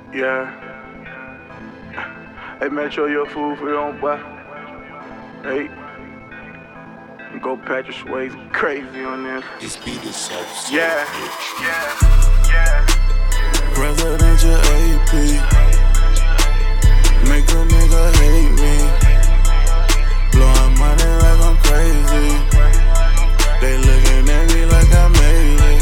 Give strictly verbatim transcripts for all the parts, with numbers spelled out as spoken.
Yeah. Hey, Metro, you a fool for your own boy. Hey. Go Patrick Swayze crazy on this. This beat is so so Yeah. bitch. Yeah. Yeah. Presidential A P. Make a nigga hate me. Blowing money like I'm crazy. They looking at me like I made it.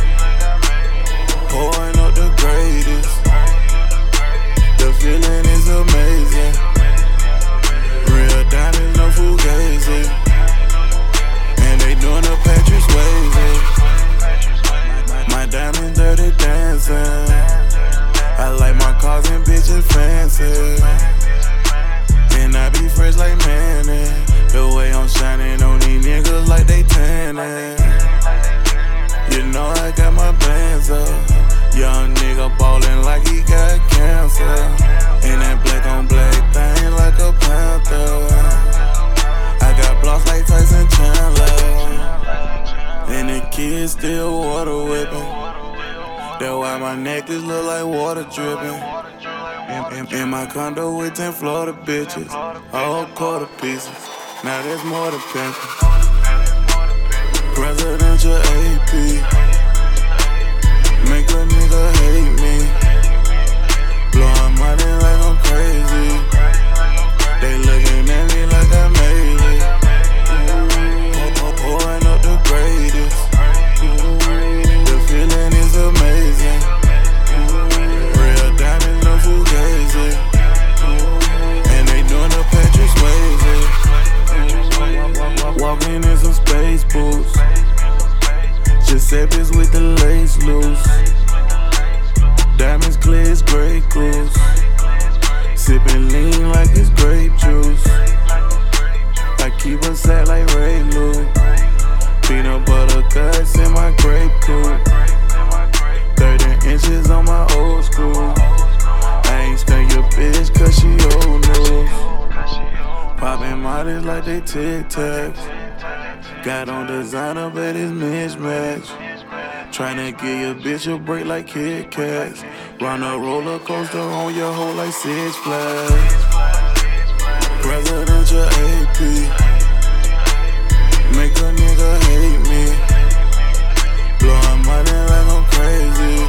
Pouring up the greatest. The feeling is amazing. Real diamonds, no fugazi. And they doing the Patrick Swayze. My diamonds dirty dancing. I like my cars and bitches fancy. And I be fresh like Manny. The way I'm shining on these niggas like they tanning. You know I got my bands up. Young nigga ballin' like he got cancer. And that black on black thing like a panther. I got blocks like Tyson Chandler. And the kids still water whipping. That's why my necklace look like water dripping. In, in my condo with ten Florida bitches, all quarter pieces. Now there's more than pimping. Presidential A P. Make a nigga hate me. Blowing money like I'm crazy. They looking at me like I made it. Pour, pouring up the greatest. The feeling is amazing. Real diamonds, no fugazi. And they doing the Patrick Swayze. Walking in some space boots. Giuseppe's with the lace loose. Diamonds clear as Grey Goose. Sipping lean like it's grape juice. I keep a sack like Ray Lou. Peanut butter cuts in my grape coupe. Thirty inches on my old school. I ain't stand your bitch cause she old news. Poppin' models like they Tic Tacs. Got on designer but it's mismatch. Tryna give your bitch a break like Kit Kats. Run a roller coaster on your hoe like Six Flags. Presidential A P. Make a nigga hate me. Blowing money like I'm crazy.